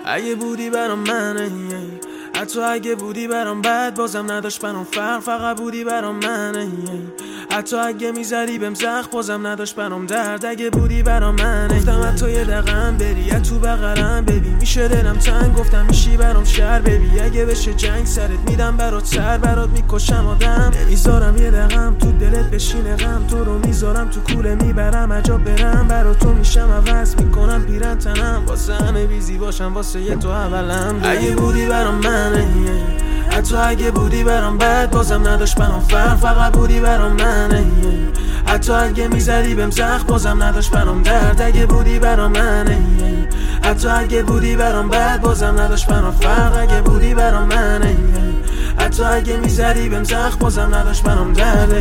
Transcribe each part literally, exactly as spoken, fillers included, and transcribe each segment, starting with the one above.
اگه بودی برام منه، حتی اگه بودی برام بد بازم نداشت برام فرق، فقط بودی برام منه. حتی اگه میذاری بهم زخم بازم نداشت برام درد، اگه بودی برام منه. گفتم حتی یه دقیقم بری یا تو بغلم ببین میشه دلم تنگ، گفتم میشی برام شهر ببی اگه بشه جنگ سرت میدم برات سر، برات میکشم آدم، نمیذارم یه دقیقم تو دلت بشینه غم، تو رو میذارم تو کوله میبرم عجب برم، برات تو میشم عوض میکنم پیرن تنم، واسه همه بیزی باشم واسه یه تو اولم. اگه بودی برام منه، حتی اگه بودی برام بد بازم نداشت برام فرق، فقط بودی برام منه. حتی اگه میذاری بهم زخم بازم نداشت برام درد، اگه بودی برام منه. حتی اگه بودی برام بد بازم نداشت برام فرق، اگه بودی برام منه. حتی اگه میذاری بهم زخم بازم نداشت برام درد.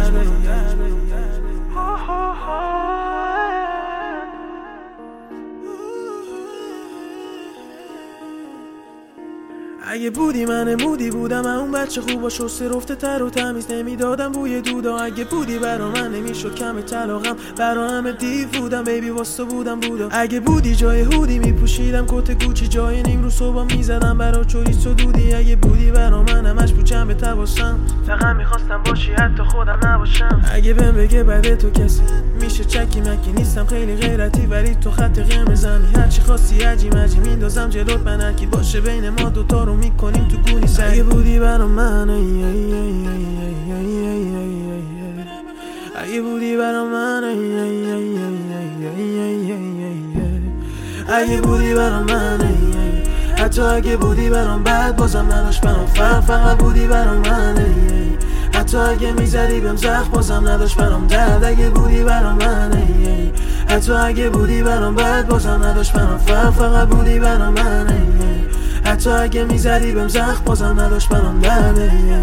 اگه بودی من مودی بودم، اون بچه خوبا شسته رفته تر و تمیز نمیدادم بوی دودا، اگه بودی برا من نمیشد کم طلاقم، برا همه دیو بودم بیبی واسه بودم بودا، اگه بودی جای هودی میپوشیدم کت گوچی، جای نیم رو صبح میزدم برا چوریس و دودی، اگه بودی برا من همش بود جنب تباسم، فقط میخواستم باشی حتی خودم نباشم. اگه بهم بگه بعد تو کسی میشه چکی مکی نیستم خیلی غیرتی، ولی تو خط قرمزمی هرچی خواستی عجی مجی میندازم جلوت، من هرکی باشه بین ما دوتا رو میکنیم تو گونی سر. اگه بودی برام من، اگه بودی برام من، اگه بودی برام من، حتی اگه بودی برام بد بازم نداشت برام فرق، فقط بودی برام من. حتی اگه میذاری بهم زخم بازم نداشت برام درد، اگه بودی برام من. حتی اگه بودی برام بد بازم نداشت برام فرق، فقط بودی برام من. حتی اگه میذاری بهم زخم بازم نداشت برام درد.